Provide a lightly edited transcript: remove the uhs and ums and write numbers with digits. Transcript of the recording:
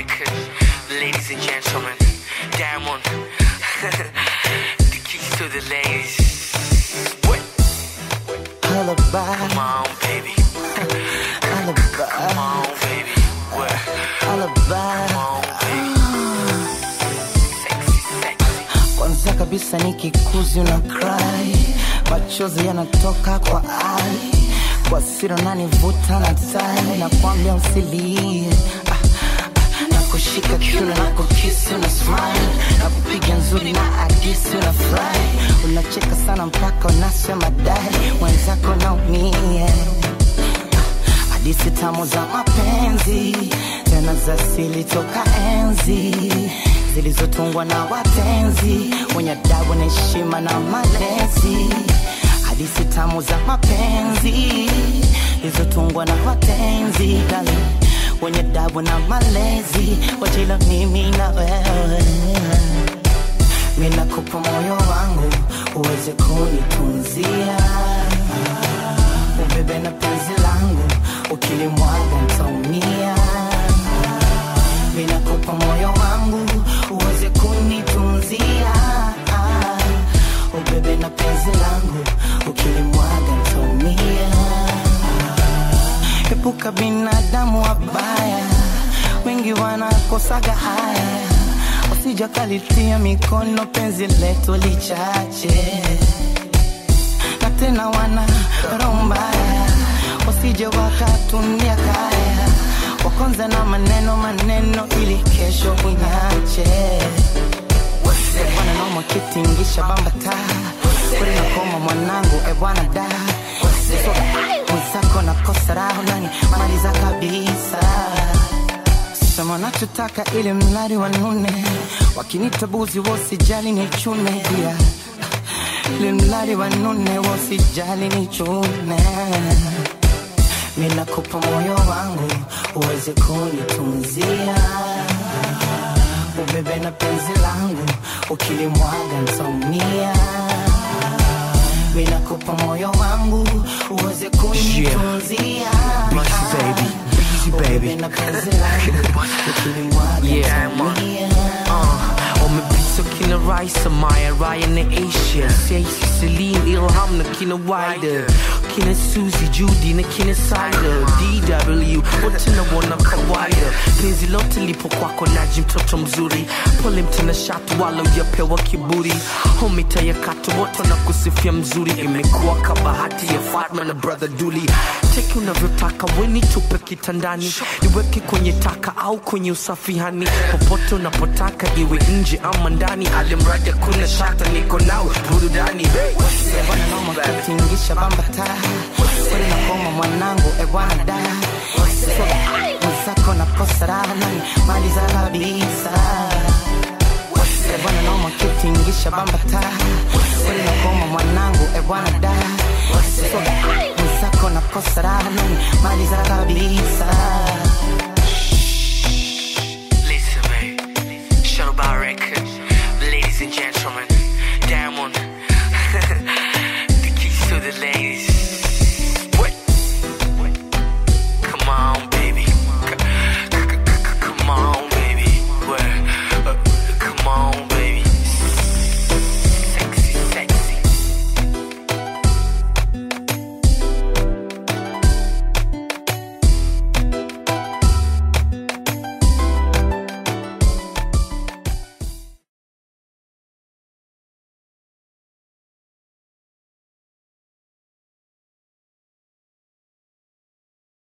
record. Ladies and gentlemen, Diamond. The keys to the ladies. What? Alibi. Come on, baby. Alibi. Come on, baby. What? Alibi. Come on, baby. Sexy, sexy. Kwanza kabisa nikikuzi una cry, machozi yanatoka kwa eye, kwa siri unanivuta na tai, nakwambia usilie. Nakushika kiuno, nakukisi, una smile, nakupiga nzuri na hadisi, una fly, unacheka sana mpaka unasema dai, wenzako naumia. Hadithi tamu za mapenzi, tena za asili toka enzi, zilizotungwa na wapenzi wenye adabu na heshima na malezi. Hadithi tamu za mapenzi, zilizotungwa na wapenzi wenye adabu na malezi. Wajila mimi na wewe, mimi nakupa moyo wangu uweze kunitunzia, ubebe na penzi langu ukilimwaga nitaumia. Mimi nakupa moyo wangu uweze kunitunzia, ubebe na penzi langu ukilimwaga nitaumia. Epuka binadamu wabaya, wengi wanakosaga haya, usijakalitia mikono penzi letu lichache, na tena wana roho mbaya, usije wakatumia kaya, wakonza na maneno ili kesho unyache. Wana noma kitingisha bambata, kuri na koma mwanangu ebwana da, mwizako na kosa raho nani maliza kabisa. Sema nachotaka ili mlari wanune, wakinitabuzi wasijali ni chune pia, ili mlari wanune wasijali ni chune. Mimi nakupa moyo wangu uweze kunitunzia, ubebe na penzi langu ukilimwaga nitaumia. Mimi nakupa moyo wangu uweze kunitunzia, Busy baby, na penzi langu ukilimwaga nitaumia. Umepita kina Raisa, Maya, Ryan na Asia, Stacey, Celine, Ilham na kina Wider, kina Suzy, Judy na kina Sider, DW, wote na wana kawaida. Penzi lote lipo kwako Naji mtoto mzuri, pole mtena shatu wala ujapewa kiburi. Homita ya katu wote na kusifia mzuri, imekuwa kabahati ya Fatma na brother Duli. Teki unavyotaka weni tupe kitandani, niweke kwenye taka au kwenye usafihani, popote unapotaka iwe nje ama ndani, alimradi kuna shata niko nawe burudani. Wana noma kitingisha bambata, kuri na koma mwanangu ebwana da, mwizako na kosa raho nani maliza kabisa. Wana noma kitingisha bambata, kuri na koma mwanangu ebwana da, mwizako na kosa raho nani maliza kabisa. Listen, babe. Shadow record. Ladies and gentlemen, Diamond. The keys to the ladies.